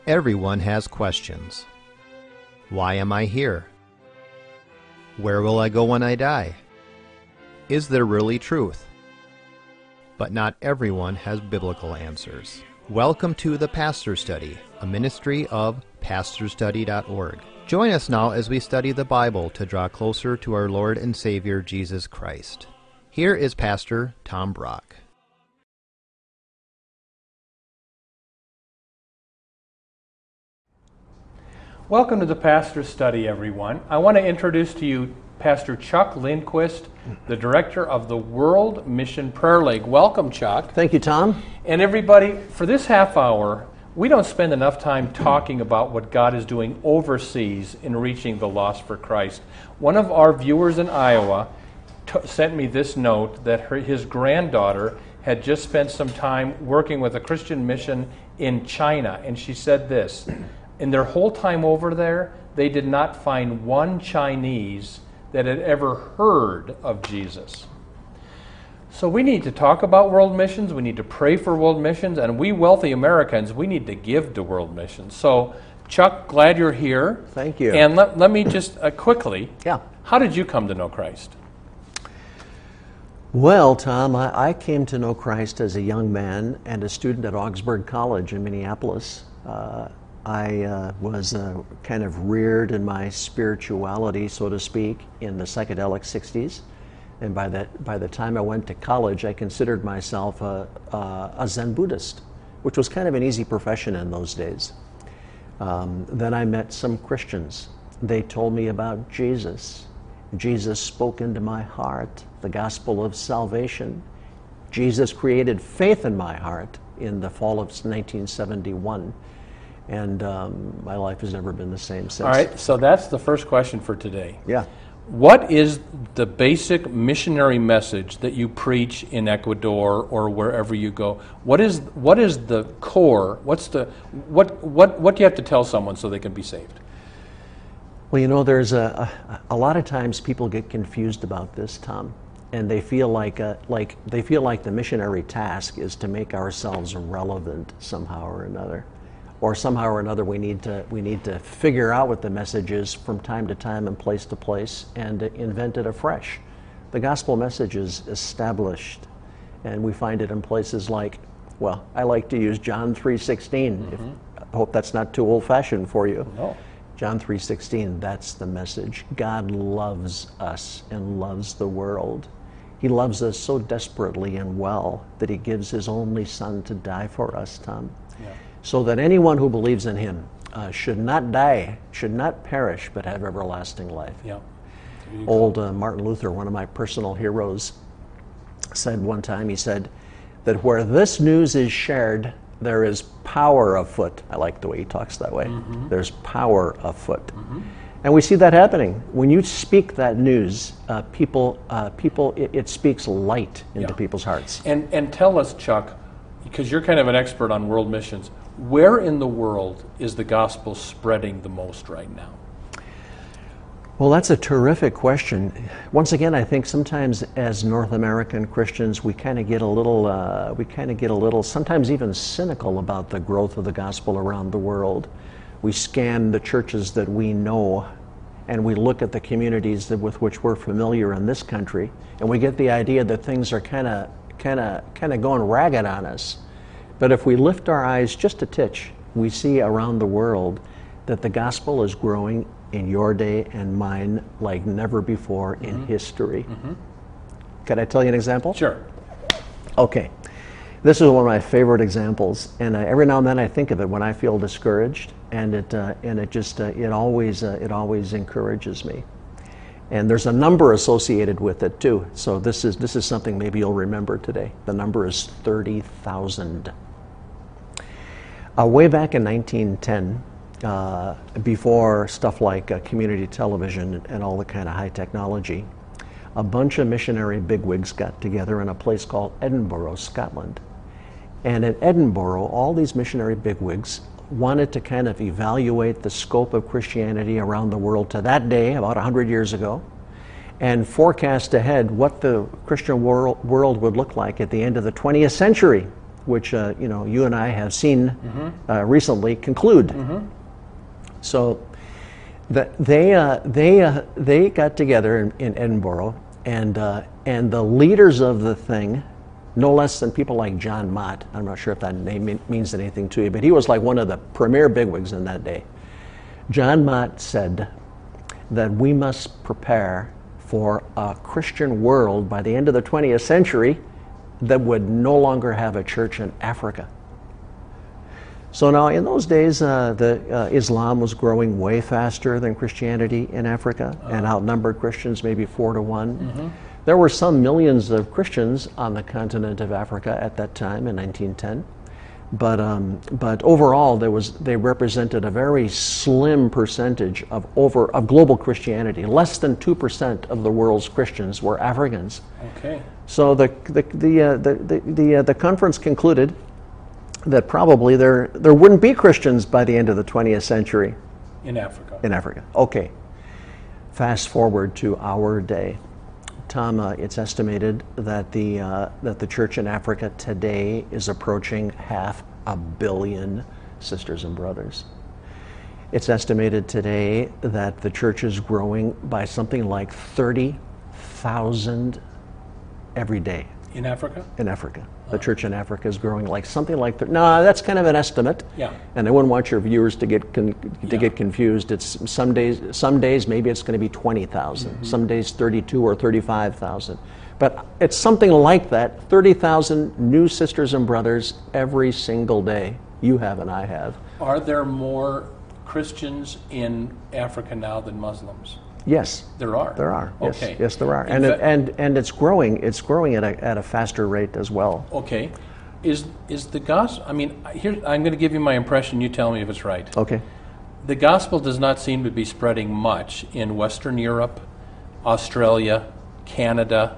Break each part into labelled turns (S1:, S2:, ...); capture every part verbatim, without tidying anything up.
S1: Everyone has questions. Why am I here? Where will I go when I die? Is there really truth? But not everyone has biblical answers. Welcome to The Pastor Study, a ministry of pastor study dot org. Join us now as we study the Bible to draw closer to our Lord and Savior Jesus Christ. Here is Pastor Tom Brock.
S2: Welcome to the Pastor Study, everyone. I want to introduce to you Pastor Chuck Lindquist, the director of the World Mission Prayer League. Welcome, Chuck.
S3: Thank you, Tom.
S2: And everybody, for this half hour, we don't spend enough time talking about what God is doing overseas in reaching the lost for Christ. One of our viewers in Iowa t- sent me this note that her, his granddaughter had just spent some time working with a Christian mission in China, and she said this: in their whole time over there, they did not find one Chinese that had ever heard of Jesus. So we need to talk about world missions, we need to pray for world missions, and we wealthy Americans, we need to give to world missions. So, Chuck, glad you're here.
S3: Thank you.
S2: And let, let me just uh, quickly,
S3: yeah.
S2: How did you come to know Christ?
S3: Well, Tom, I, I came to know Christ as a young man and a student at Augsburg College in Minneapolis. Uh, I uh, was uh, kind of reared in my spirituality, so to speak, in the psychedelic sixties. And by that, by the time I went to college, I considered myself a, a, a Zen Buddhist, which was kind of an easy profession in those days. Um, then I met some Christians. They told me about Jesus. Jesus spoke into my heart, the gospel of salvation. Jesus created faith in my heart in the fall of nineteen seventy-one. And um, my life has never been the same since.
S2: All right, so that's the first question for today.
S3: Yeah.
S2: What is the basic missionary message that you preach in Ecuador or wherever you go? What is what is the core? What's the what what what do you have to tell someone so they can be saved?
S3: Well, you know, there's a a, a lot of times people get confused about this, Tom, and they feel like a, like they feel like the missionary task is to make ourselves relevant somehow or another. Or somehow or another, we need to we need to figure out what the message is from time to time and place to place and invent it afresh. The gospel message is established, and we find it in places like, well, I like to use John three sixteen. Mm-hmm. If, I hope that's not too old-fashioned for you.
S2: No.
S3: John three sixteen, that's the message. God loves us and loves the world. He loves us so desperately and well that he gives his only son to die for us, Tom. Yeah. So that anyone who believes in him uh, should not die, should not perish, but have everlasting life.
S2: Yeah.
S3: Old uh, Martin Luther, one of my personal heroes, said one time, he said, that where this news is shared, there is power afoot. I like the way he talks that way. Mm-hmm. There's power afoot. Mm-hmm. And we see that happening. When you speak that news, uh, people, uh, people, it, it speaks light into yeah. people's hearts.
S2: And and tell us, Chuck, because you're kind of an expert on world missions, where in the world is the gospel spreading the most right now?
S3: Well, that's a terrific question. Once again, I think sometimes as North American Christians, we kind of get a little, uh, we kind of get a little, sometimes even cynical about the growth of the gospel around the world. We scan the churches that we know, and we look at the communities that, with which we're familiar in this country, and we get the idea that things are kind of, kind of, kind of going ragged on us. But if we lift our eyes just a titch, we see around the world that the gospel is growing in your day and mine like never before mm-hmm. in history. Mm-hmm. Can I tell you an example?
S2: Sure.
S3: Okay. This is one of my favorite examples, and uh, every now and then I think of it when I feel discouraged, and it uh, and it just uh, it always uh, it always encourages me. And there's a number associated with it too. So this is this is something maybe you'll remember today. The number is thirty thousand. Uh, way back in nineteen ten, uh, before stuff like uh, community television and all the kind of high technology, a bunch of missionary bigwigs got together in a place called Edinburgh, Scotland. And in Edinburgh, all these missionary bigwigs wanted to kind of evaluate the scope of Christianity around the world to that day, about one hundred years ago, and forecast ahead what the Christian world, world would look like at the end of the twentieth century. which uh, you know you and I have seen mm-hmm. uh, recently conclude. Mm-hmm. So the, they uh, they uh, they got together in, in Edinburgh, and uh, and the leaders of the thing, no less than people like John Mott. I'm not sure if that name means anything to you, but he was like one of the premier bigwigs in that day. John Mott said that we must prepare for a Christian world by the end of the twentieth century that would no longer have a church in Africa. So now, in those days, uh, the uh, Islam was growing way faster than Christianity in Africa, uh-huh. and outnumbered Christians maybe four to one. Mm-hmm. There were some millions of Christians on the continent of Africa at that time in nineteen ten, but um, but overall, there was they represented a very slim percentage of over of global Christianity. Less than two percent of the world's Christians were Africans.
S2: Okay.
S3: So the the the uh, the the, the, uh, the conference concluded that probably there there wouldn't be Christians by the end of the twentieth century.
S2: In Africa.
S3: In Africa. Okay. Fast forward to our day. Tom, uh, it's estimated that the uh, that the church in Africa today is approaching half a billion sisters and brothers. It's estimated today that the church is growing by something like thirty thousand every day.
S2: In Africa?
S3: In Africa. The church in Africa is growing like something like that. No, that's kind of an estimate.
S2: Yeah.
S3: And I wouldn't want your viewers to get con- to
S2: yeah.
S3: get confused. It's some days some days maybe it's going to be twenty thousand. Mm-hmm. Some days thirty-two or thirty-five thousand. But it's something like that. thirty thousand new sisters and brothers every single day. You have and I have.
S2: Are there more Christians in Africa now than Muslims?
S3: Yes,
S2: there are.
S3: There are. Yes,
S2: okay.
S3: Yes, there are,
S2: In
S3: and
S2: fa-
S3: it, and and it's growing. It's growing at a at a faster rate as well.
S2: Okay, is is the gospel? I mean, here I'm going to give you my impression. You tell me if it's right.
S3: Okay.
S2: The gospel does not seem to be spreading much in Western Europe, Australia, Canada.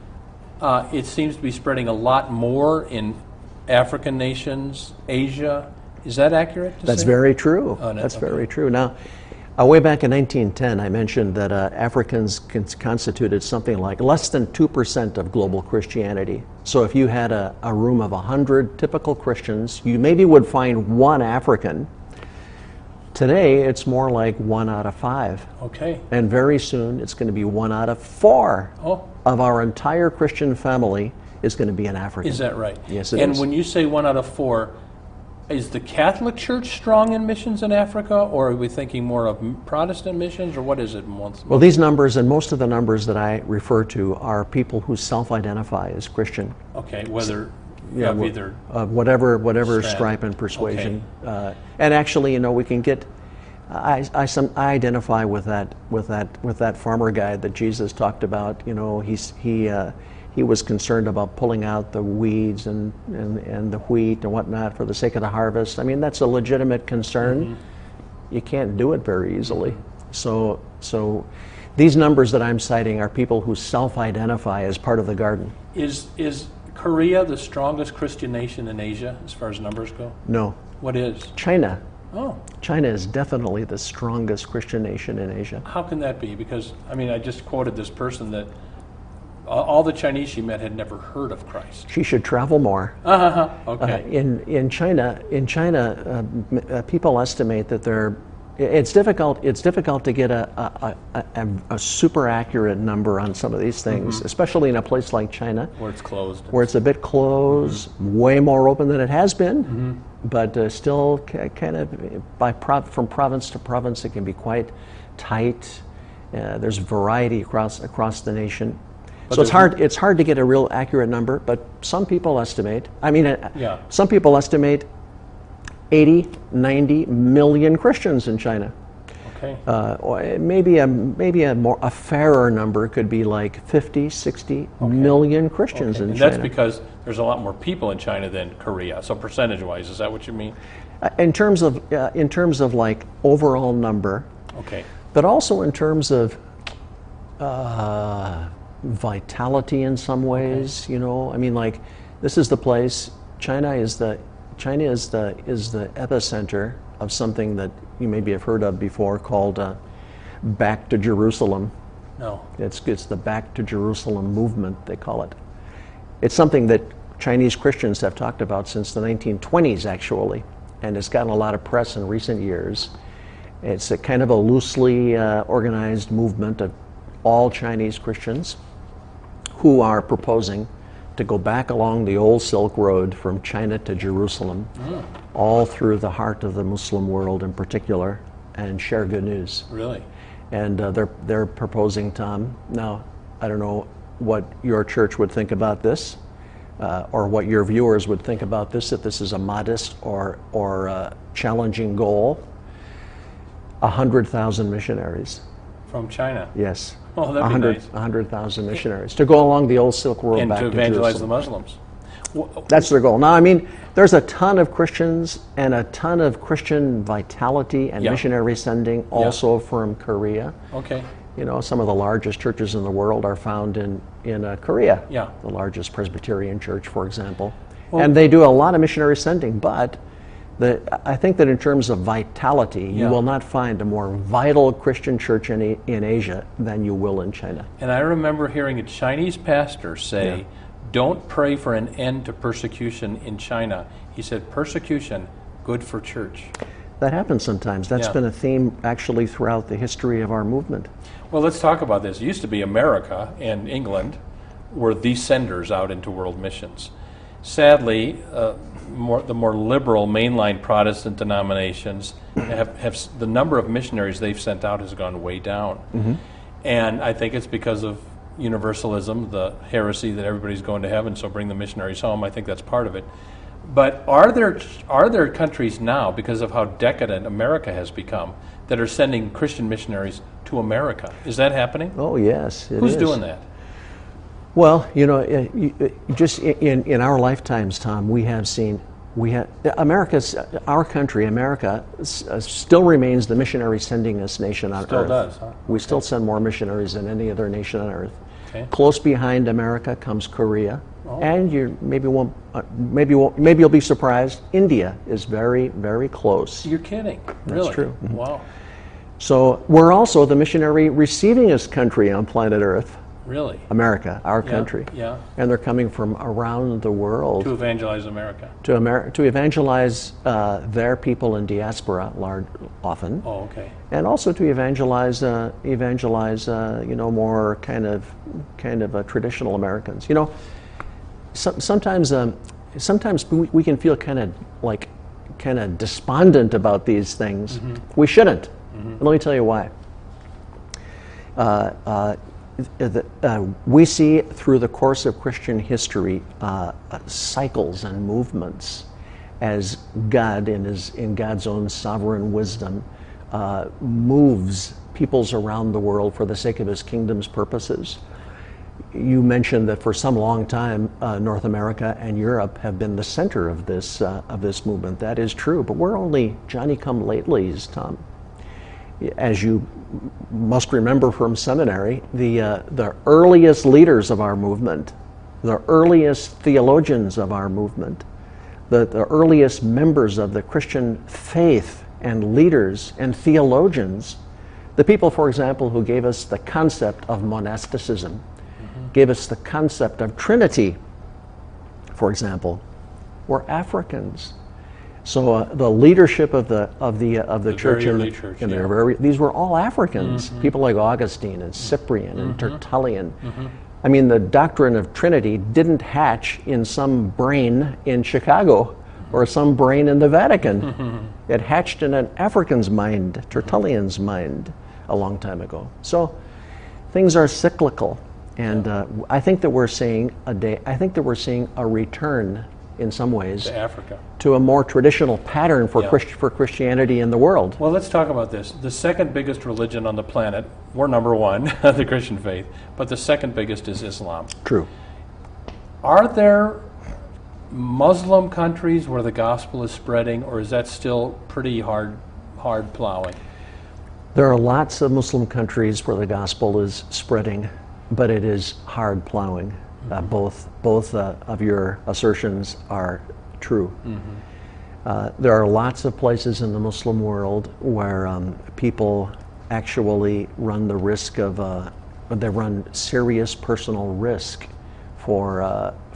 S2: Uh, it seems to be spreading a lot more in African nations, Asia. Is that accurate to
S3: That's
S2: say?
S3: very true.
S2: Oh, no,
S3: That's
S2: okay.
S3: very true. Now, uh, way back in nineteen ten, I mentioned that uh, Africans con- constituted something like less than two percent of global Christianity. So if you had a, a room of one hundred typical Christians, you maybe would find one African. Today, it's more like one out of five.
S2: Okay.
S3: And very soon, it's going to be one out of four
S2: Oh.
S3: of our entire Christian family is going to be an African.
S2: Is that right?
S3: Yes, it
S2: and
S3: is.
S2: when you say one out of four, is the Catholic Church strong in missions in Africa, or are we thinking more of Protestant missions, or what is it? Most,
S3: Well, these numbers and most of the numbers that I refer to are people who self-identify as Christian.
S2: Okay, whether
S3: Yeah,
S2: of
S3: wh-
S2: either
S3: uh, whatever whatever
S2: Strand.
S3: stripe and persuasion. Uh, and actually, you know, we can get. I I, some, I identify with that with that with that farmer guy that Jesus talked about. You know, he's he. Uh, He was concerned about pulling out the weeds and, and, and the wheat and whatnot for the sake of the harvest. I mean, that's a legitimate concern. Mm-hmm. You can't do it very easily. So, so these numbers that I'm citing are people who self-identify as part of the garden.
S2: Is is Korea the strongest Christian nation in Asia as far as numbers go?
S3: No.
S2: What is?
S3: China.
S2: Oh,
S3: China is definitely the strongest Christian nation in Asia.
S2: how can that be? Because, I mean, I just quoted this person that all all the Chinese she met had never heard of Christ.
S3: She should travel more.
S2: Uh-huh. Okay.
S3: Uh, in in China, in China, uh, m- uh, people estimate that there. It's difficult. It's difficult to get a a, a, a, a super accurate number on some of these things,
S2: Mm-hmm.
S3: especially in a place like China,
S2: Where it's closed.
S3: where it's a bit closed, way more open than it has been,
S2: Mm-hmm.
S3: but uh, still ca- kind of by prov- from province to province, it can be quite tight. Uh, there's variety across across the nation.
S2: But
S3: So it's
S2: there's-
S3: hard. It's hard to get a real accurate number, but some people estimate. I mean, uh,
S2: Yeah.
S3: some people estimate eighty, ninety million Christians in China.
S2: Okay.
S3: Uh, or maybe a maybe a more a fairer number could be like fifty, sixty million Christians
S2: Okay.
S3: in
S2: And
S3: China.
S2: that's because there's a lot more people in China than Korea. So percentage-wise, is that what you mean?
S3: Uh, in terms of uh, in terms of like overall number,
S2: Okay.
S3: but also in terms of uh, vitality in some ways. You know, I mean, like this is the place. China is the China is the is the epicenter of something that you maybe have heard of before called uh, Back to Jerusalem.
S2: No.
S3: It's it's the Back to Jerusalem movement, they call it. It's something that Chinese Christians have talked about since the nineteen twenties, actually, and it's gotten a lot of press in recent years. It's a kind of a loosely uh, organized movement of all Chinese Christians who are proposing to go back along the old Silk Road from China to Jerusalem, mm. all through the heart of the Muslim world in particular, and share good news.
S2: Really?
S3: And uh, they're they're proposing, Tom. Now, I don't know what your church would think about this, uh, or what your viewers would think about this, if this is a modest or or uh, challenging goal. A hundred thousand missionaries.
S2: From China?
S3: Yes.
S2: Oh, that'd be nice.
S3: A hundred thousand missionaries to go along the old Silk Road
S2: and
S3: back
S2: to
S3: to
S2: evangelize
S3: Jerusalem.
S2: the Muslims.
S3: That's their goal. Now, I mean, there's a ton of Christians and a ton of Christian vitality and
S2: yeah.
S3: missionary sending also
S2: yeah.
S3: from Korea.
S2: Okay.
S3: You know, some of the largest churches in the world are found in, in uh, Korea.
S2: Yeah.
S3: The largest Presbyterian church, for example.
S2: Well,
S3: and they do a lot of missionary sending, but the, I think that in terms of vitality,
S2: yeah.
S3: you will not find a more vital Christian church in, in Asia than you will in China.
S2: And I remember hearing a Chinese pastor say, yeah. don't pray for an end to persecution in China. He said, persecution, good for church.
S3: That happens sometimes. That's
S2: yeah.
S3: been a theme actually throughout the history of our movement.
S2: Well, let's talk about this. It used to be America and England were the senders out into world missions. Sadly, uh, more, the more liberal mainline Protestant denominations have, have the number of missionaries they've sent out has gone way down. Mm-hmm. And I think it's because of universalism, the heresy that everybody's going to heaven, so bring the missionaries home. I think that's part of it. But are there are there countries now, because of how decadent America has become, that are sending Christian missionaries to America? Is that happening?
S3: Oh, yes, it
S2: Who's
S3: is.
S2: doing that?
S3: Well, you know, it, it, just in, in our lifetimes, Tom, we have seen, we have, America's, our country, America, uh, still remains the missionary sendingest nation on
S2: still
S3: earth.
S2: Still does, huh?
S3: We
S2: okay.
S3: still send more missionaries than any other nation on earth.
S2: Okay.
S3: Close behind America comes Korea.
S2: Oh.
S3: And you maybe won't, uh, maybe won't, maybe you'll be surprised. India is very, very close.
S2: You're kidding? Really?
S3: That's true. Mm-hmm.
S2: Wow.
S3: So we're also the missionary receivingest country on planet Earth.
S2: Really?
S3: America, our
S2: yeah,
S3: country.
S2: Yeah.
S3: And they're coming from around the world
S2: to evangelize America.
S3: To Amer- to evangelize uh, their people in diaspora, large, often.
S2: Oh, okay.
S3: And also to evangelize, uh, evangelize, uh, you know, more kind of, kind of uh, traditional Americans. You know, so, sometimes, um, sometimes we, we can feel kind of like, kind of despondent about these things. Mm-hmm. We shouldn't. Mm-hmm. And let me tell you why. Uh, uh, The, uh, we see through the course of Christian history uh, uh, cycles and movements as God, in his in God's own sovereign wisdom, uh, moves peoples around the world for the sake of His kingdom's purposes. You mentioned that for some long time, uh, North America and Europe have been the center of this uh, of this movement. That is true, but we're only Johnny-come-latelys, Tom. As you must remember from seminary, the uh, the earliest leaders of our movement, the earliest theologians of our movement, the, the earliest members of the Christian faith and leaders and theologians, the people, for example, who gave us the concept of monasticism, mm-hmm. gave us the concept of Trinity, for example, were Africans. So uh, the leadership of the of the uh, of the,
S2: the
S3: church,
S2: very
S3: in,
S2: early
S3: the,
S2: church
S3: in
S2: yeah.
S3: their very these were all Africans.
S2: Mm-hmm.
S3: People like Augustine and Cyprian
S2: mm-hmm.
S3: and Tertullian.
S2: Mm-hmm.
S3: I mean, the doctrine of Trinity didn't hatch in some brain in Chicago or some brain in the Vatican. Mm-hmm. It hatched in an African's mind, Tertullian's mind, a long time ago. So things are cyclical, and uh, I think that we're seeing a day. I think that we're seeing a return, in some ways,
S2: to Africa,
S3: to a more traditional pattern for
S2: yeah.
S3: Christ, for Christianity in the world.
S2: Well, let's talk about this. The second biggest religion on the planet, we're number one, the Christian faith, but the second biggest is Islam.
S3: True.
S2: Are there Muslim countries where the gospel is spreading, or is that still pretty hard, hard plowing?
S3: There are lots of Muslim countries where the gospel is spreading, but it is hard plowing. Uh, both both uh, of your assertions are true. Mm-hmm. Uh, there are lots of places in the Muslim world where um, people actually run the risk of, uh, they run serious personal risk for uh,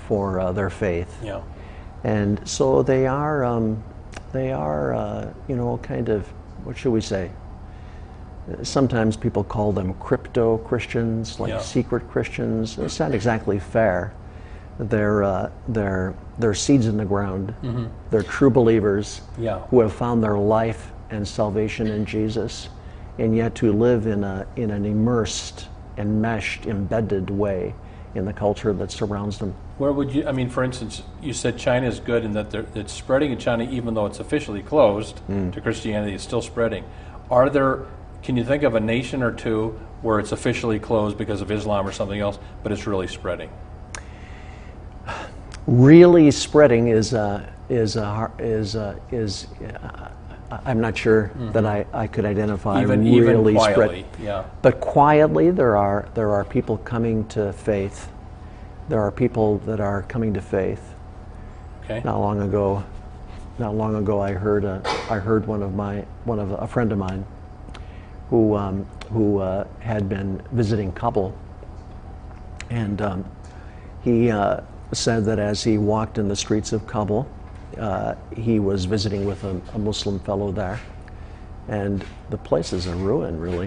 S3: for uh, their faith.
S2: Yeah.
S3: And so they are, um, they are, uh, you know, kind of, what should we say? Sometimes people call them crypto Christians, like
S2: Yeah.
S3: secret Christians. It's not exactly fair. They're uh, they're they're seeds in the ground.
S2: Mm-hmm.
S3: They're true believers
S2: Yeah.
S3: who have found their life and salvation in Jesus, and yet to live in a in an immersed, enmeshed, embedded way in the culture that surrounds them.
S2: Where would you, I mean, for instance, you said China is good and that they're- it's spreading in China even though it's officially closed to Christianity, it's still spreading. Are there, can you think of a nation or two where it's officially closed because of Islam or something else, but it's really spreading?
S3: Really spreading is uh, is uh, is uh, is. Uh, I'm not sure that I, I could identify
S2: Even,
S3: really
S2: even
S3: spread.
S2: quietly, yeah.
S3: But quietly, there are there are people coming to faith. There are people that are coming to faith.
S2: Okay.
S3: Not long ago, not long ago, I heard a, I heard one of my one of a friend of mine, who um, who uh, had been visiting Kabul, and um, he uh, said that as he walked in the streets of Kabul, uh, he was visiting with a, a Muslim fellow there, and the place is a ruin, really.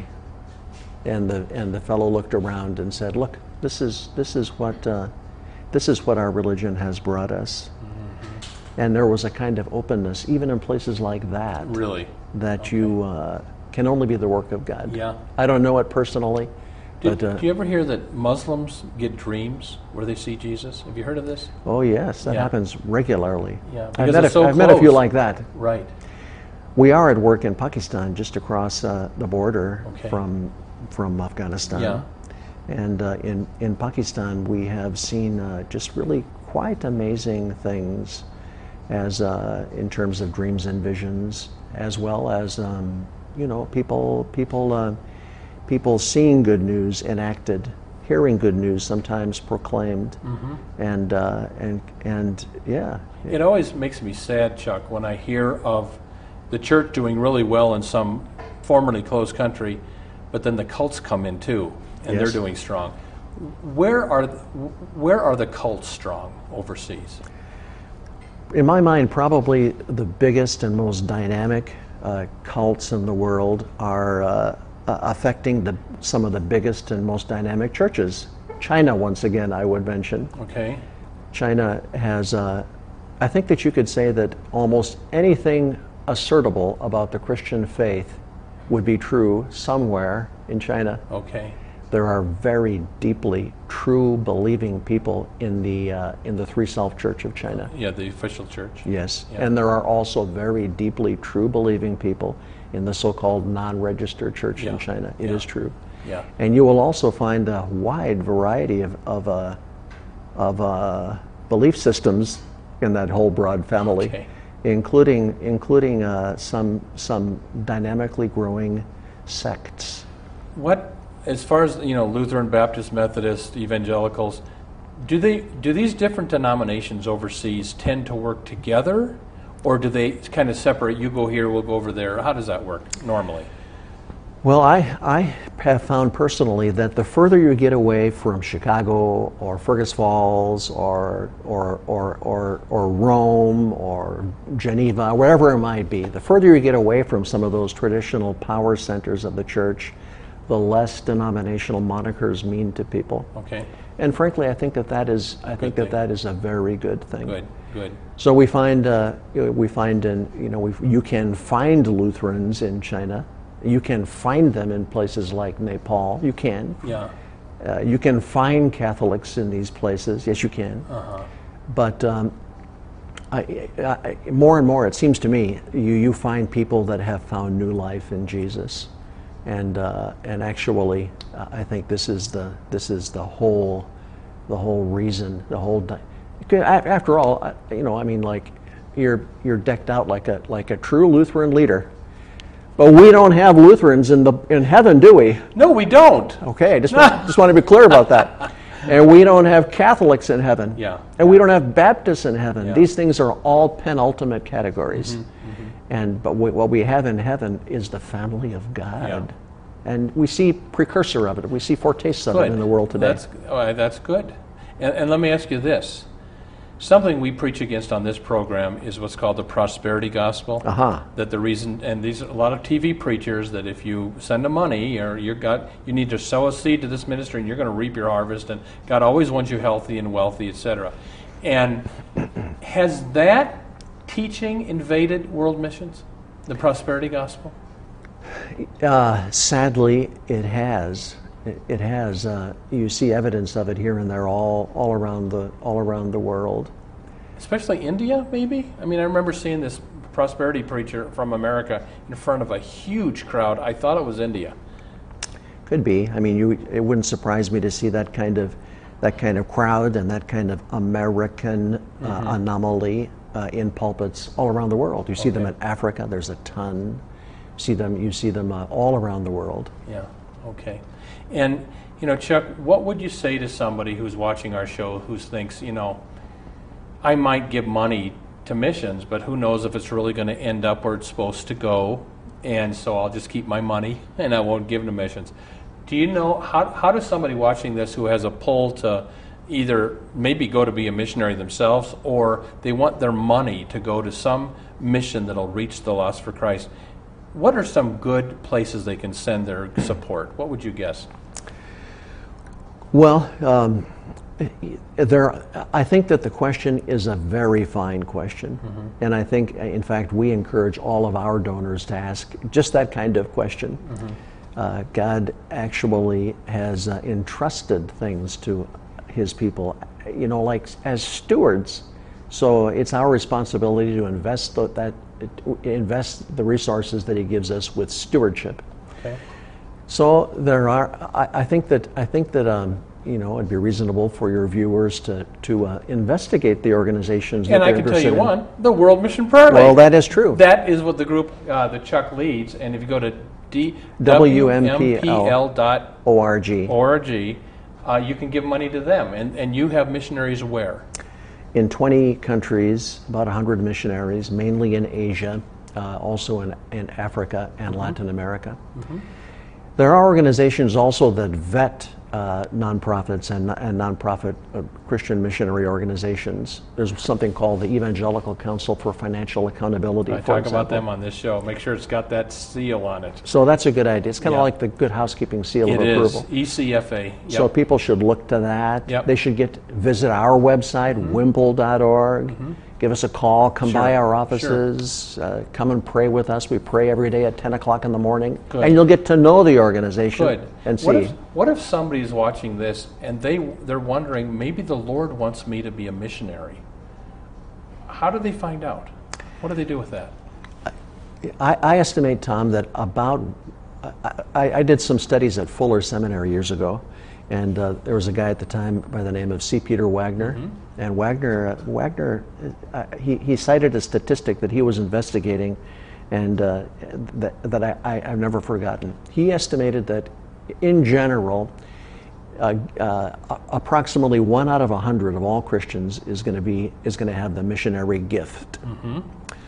S3: And the and the fellow looked around and said, "Look, this is this is what uh, this is what our religion has brought us." Mm-hmm. And there was a kind of openness, even in places like that,
S2: Really?
S3: that
S2: Okay.
S3: you uh, can only be the work of God.
S2: Yeah.
S3: I don't know it personally,
S2: Did,
S3: but uh,
S2: do you ever hear that Muslims get dreams where they see Jesus? Have you heard of this?
S3: oh yes, that
S2: Yeah.
S3: happens regularly.
S2: Yeah,
S3: I've
S2: because
S3: met,
S2: it's
S3: a,
S2: so
S3: I've met a few
S2: close.
S3: like that.
S2: Right.
S3: We are at work in Pakistan, just across uh, the border
S2: Okay.
S3: from from Afghanistan.
S2: Yeah.
S3: And uh, in in Pakistan, we have seen uh, just really quite amazing things, as uh, in terms of dreams and visions, as well as um, you know people people uh, people seeing good news enacted, hearing good news sometimes proclaimed,
S2: Mm-hmm.
S3: and uh, and and yeah.
S2: It always makes me sad, Chuck, when I hear of the church doing really well in some formerly closed country, but then the cults come in too, and
S3: Yes.
S2: they're doing strong. Where are where are the cults strong overseas?
S3: In my mind, probably the biggest and most dynamic uh, cults in the world are uh, uh, affecting the, some of the biggest and most dynamic churches. China, once again, I would mention.
S2: Okay.
S3: China has, uh, I think that you could say that almost anything assertable about the Christian faith would be true somewhere in China.
S2: Okay.
S3: There are very deeply true believing people in the uh, in the Three Self Church of China.
S2: Yeah, the official church.
S3: Yes,
S2: Yeah.
S3: and there are also very deeply true believing people in the so-called non-registered church
S2: Yeah.
S3: in China. It
S2: Yeah.
S3: is true.
S2: Yeah.
S3: And you will also find a wide variety of of, uh, of uh, belief systems in that whole broad family,
S2: Okay.
S3: including including uh, some some dynamically growing sects.
S2: What, as far as, you know, Lutheran, Baptist, Methodist, evangelicals, do they do these different denominations overseas tend to work together, or do they kind of separate? You go here, we'll go over there. How does that work normally?
S3: Well, I, I have found personally that the further you get away from Chicago or Fergus Falls or, or, or, or, or Rome or Geneva, wherever it might be, the further you get away from some of those traditional power centers of the church, the less denominational monikers mean to people.
S2: Okay.
S3: And frankly, I think that that is, I think that
S2: thing.
S3: that is a very good thing.
S2: Good. Good.
S3: So we find, uh, we find in, you know, we you can find Lutherans in China. You can find them in places like Nepal. You can.
S2: Yeah.
S3: Uh, you can find Catholics in these places. Yes, you can.
S2: Uh-huh.
S3: But um, I, I, more and more, it seems to me, you, you find people that have found new life in Jesus, and uh, and actually, uh, I think this is the this is the whole the whole reason, the whole. Di- After all, I- you know, I mean, like you're you're decked out like a like a true Lutheran leader. But we don't have Lutherans in the in heaven, do we?
S2: No, we don't.
S3: Okay, I just want, just want to be clear about that. And we don't have Catholics in heaven.
S2: Yeah.
S3: And we don't have Baptists in heaven.
S2: Yeah.
S3: These things are all penultimate categories.
S2: Mm-hmm, mm-hmm.
S3: And but we, what we have in heaven is the family of God.
S2: Yeah.
S3: And we see precursor of it. We see foretastes of
S2: Good.
S3: it in the world today.
S2: That's, oh, that's good. And, and let me ask you this. Something we preach against on this program is what's called the prosperity gospel.
S3: Uh-huh.
S2: That the reason, and these are a lot of T V preachers, that if you send them money or you got, you need to sow a seed to this ministry and you're going to reap your harvest, and God always wants you healthy and wealthy, et cetera. And has that teaching invaded world missions, the prosperity gospel?
S3: Uh, sadly, it has. It, it has. Uh, you see evidence of it here and there, all all around the all around the world.
S2: Especially India, maybe. I mean, I remember seeing this prosperity preacher from America in front of a huge crowd. I thought it was India.
S3: Could be. I mean, you. It wouldn't surprise me to see that kind of that kind of crowd and that kind of American uh, mm-hmm. anomaly uh, in pulpits all around the world. You see okay. them in Africa. There's a ton. See them. You see them uh, all around the world.
S2: Yeah. Okay. And you know, Chuck, what would you say to somebody who's watching our show who thinks, you know, I might give money to missions, but who knows if it's really going to end up where it's supposed to go, and so I'll just keep my money and I won't give to missions. Do you know, how how does somebody watching this who has a pull to either maybe go to be a missionary themselves, or they want their money to go to some mission that'll reach the lost for Christ, what are some good places they can send their support? What would you guess?
S3: Well, um, there. I think that the question is a very fine question, mm-hmm. and I think, in fact, we encourage all of our donors to ask just that kind of question. Mm-hmm. Uh, God actually has uh, entrusted things to His people, you know, like as stewards. So it's our responsibility to invest the, that invest the resources that He gives us with stewardship.
S2: Okay.
S3: So there are. I, I think that I think that um, you know, it'd be reasonable for your viewers to to uh, investigate the organizations.
S2: And
S3: that
S2: I
S3: they're
S2: can tell you
S3: interested in.
S2: one: the World Mission Prayer League.
S3: Well, that is true.
S2: That is what the group uh, that Chuck leads. And if you go to d
S3: w m p l
S2: dot org, uh, you can give money to them. And and you have missionaries where?
S3: In twenty countries, about one hundred missionaries, mainly in Asia, uh, also in, in Africa and mm-hmm. Latin America. Mm-hmm. There are organizations also that vet uh, nonprofits and, and nonprofit uh, Christian missionary organizations. There's something called the Evangelical Council for Financial Accountability.
S2: I
S3: for
S2: talk
S3: example.
S2: about them on this show. Make sure it's got that seal on it.
S3: So that's a good idea. It's kind of
S2: yeah.
S3: like the Good Housekeeping Seal
S2: it
S3: of Approval.
S2: It is, E C F A. Yep.
S3: So people should look to that.
S2: Yep.
S3: They should get visit our website, mm-hmm. wimple dot org. Mm-hmm. Give us a call, come
S2: sure.
S3: by our offices, sure. uh, come and pray with us. We pray every day at ten o'clock in the morning.
S2: Good.
S3: And you'll get to know the organization
S2: Good.
S3: and see.
S2: What if, what if somebody is watching this and they, they're wondering, maybe the Lord wants me to be a missionary? How do they find out? What do they do with that?
S3: I, I estimate, Tom, that about, I, I did some studies at Fuller Seminary years ago, and uh, there was a guy at the time by the name of C. Peter Wagner. Mm-hmm. And Wagner, uh, Wagner, uh, he, he cited a statistic that he was investigating, and uh, that, that I, I, I've never forgotten. He estimated that, in general, uh, uh, approximately one out of a hundred of all Christians is going to be is going to have the missionary gift. Mm-hmm.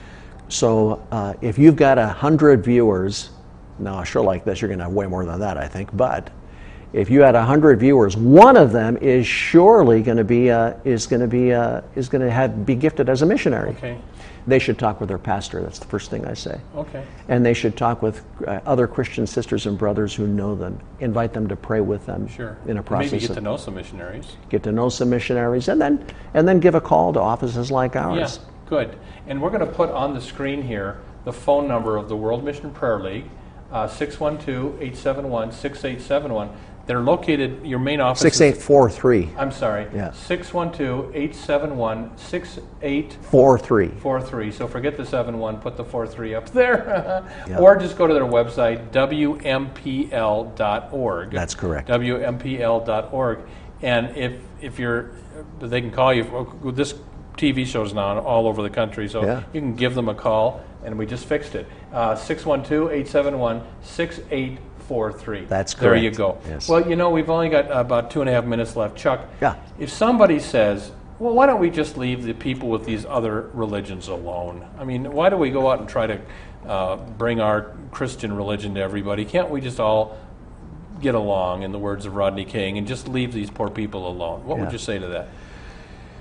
S3: So, uh, if you've got a hundred viewers, now a show like this, you're going to have way more than that, I think, but. If you had a hundred viewers, one of them is surely going to be uh, is going to be uh, is going to have be gifted as a missionary.
S2: Okay.
S3: They should talk with their pastor. That's the first thing I say.
S2: Okay.
S3: And they should talk with uh, other Christian sisters and brothers who know them. Invite them to pray with them.
S2: Sure.
S3: In a process.
S2: Maybe get
S3: of,
S2: to know some missionaries.
S3: Get to know some missionaries, and then and then give a call to offices like ours.
S2: Yeah. Good. And we're going to put on the screen here the phone number of the World Mission Prayer League, uh, six one two, eight seven one, six eight seven one. They're located, your main office
S3: six eight four three.
S2: I'm sorry.
S3: Yeah.
S2: six one two, eight seven one, six eight
S3: four three.
S2: four three. So forget the seven one, put the four three up there.
S3: Yep.
S2: Or just go to their website, w m p l dot org.
S3: That's correct.
S2: w m p l dot org. And if if you're, they can call you. This T V show's now all over the country, so
S3: yeah.
S2: you can give them a call, and we just fixed it. Uh, six one two, eight seven one, six eight four three.
S3: That's correct.
S2: There you go.
S3: Yes.
S2: Well, you know, we've only got about two and a half minutes left. Chuck,
S3: yeah.
S2: if somebody says, well, why don't we just leave the people with these other religions alone? I mean, why do we go out and try to uh, bring our Christian religion to everybody? Can't we just all get along, in the words of Rodney King, and just leave these poor people alone? What
S3: yeah.
S2: would you say to that?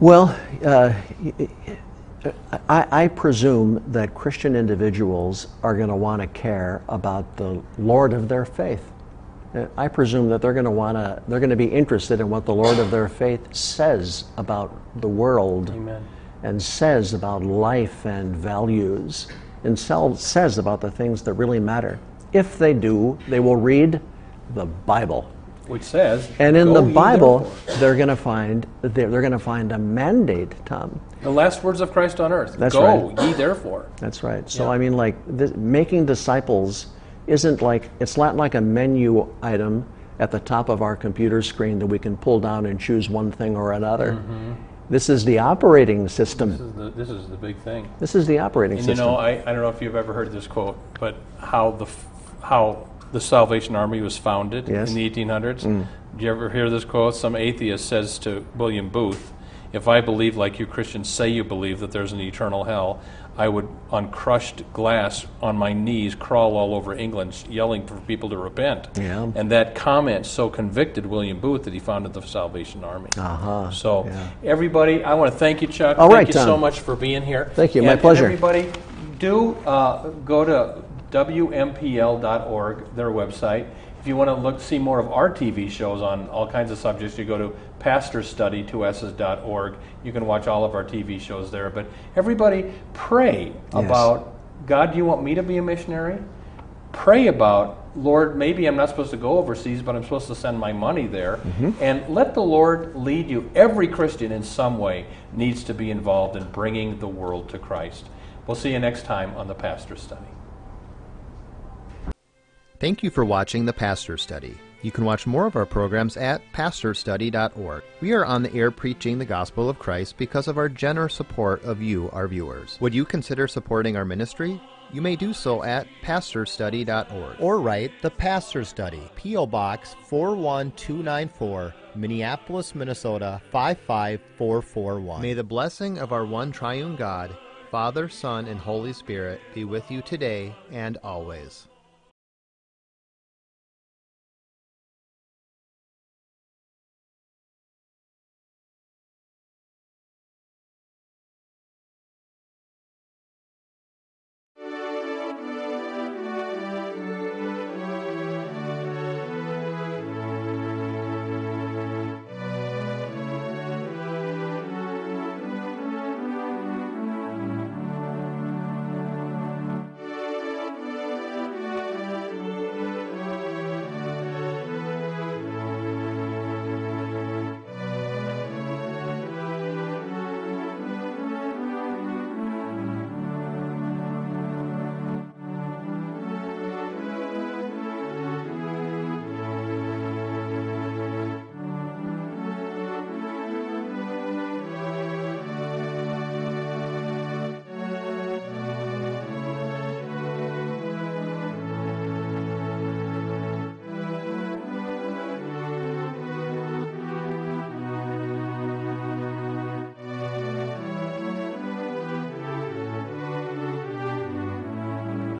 S3: Well, uh, I, I presume that Christian individuals are going to want to care about the Lord of their faith. I presume that they're going to want to, they're going to be interested in what the Lord of their faith says about the world.
S2: Amen.
S3: And says about life and values, and says about the things that really matter. If they do, they will read the Bible.
S2: Which says,
S3: and in
S2: "Go
S3: the
S2: ye
S3: Bible,
S2: therefore."
S3: they're going to find they're, they're going to find a mandate, Tom.
S2: The last words of Christ on earth.
S3: That's
S2: Go
S3: right.
S2: ye therefore.
S3: That's right. So
S2: Yeah.
S3: I mean, like this, making disciples isn't like it's not like a menu item at the top of our computer screen that we can pull down and choose one thing or another.
S2: Mm-hmm.
S3: This is the operating system.
S2: This is the, this is the big thing.
S3: This is the operating
S2: And
S3: system.
S2: you know, I, I don't know if you've ever heard this quote, but how the f- how the Salvation Army was founded
S3: Yes.
S2: in the eighteen hundreds. Mm. Did you ever hear this quote? Some atheist says to William Booth, "If I believe like you Christians say you believe that there's an eternal hell, I would, on crushed glass, on my knees, crawl all over England, yelling for people to repent."
S3: Yeah.
S2: And that comment so convicted William Booth that he founded the Salvation Army.
S3: Uh-huh.
S2: So,
S3: Yeah.
S2: everybody, I want to thank you, Chuck.
S3: All
S2: thank
S3: right,
S2: you
S3: Tom.
S2: so much for being here.
S3: Thank you.
S2: And,
S3: My pleasure.
S2: And everybody, do uh, go to W M P L dot org, their website. If you want to look, see more of our T V shows on all kinds of subjects, you go to pastor study two s dot org. You can watch all of our T V shows there. But everybody, pray about, God, do you want me to be a missionary? Pray about, Lord, maybe I'm not supposed to go overseas, but I'm supposed to send my money there. Mm-hmm. And let the Lord lead you. Every Christian in some way needs to be involved in bringing the world to Christ. We'll see you next time on the Pastor Study.
S1: Thank you for watching The Pastor Study. You can watch more of our programs at pastor study dot org. We are on the air preaching the gospel of Christ because of our generous support of you, our viewers. Would you consider supporting our ministry? You may do so at pastor study dot org. Or write The Pastor Study, P O Box four one two nine four, Minneapolis, Minnesota five five four four one. May the blessing of our one triune God, Father, Son, and Holy Spirit be with you today and always.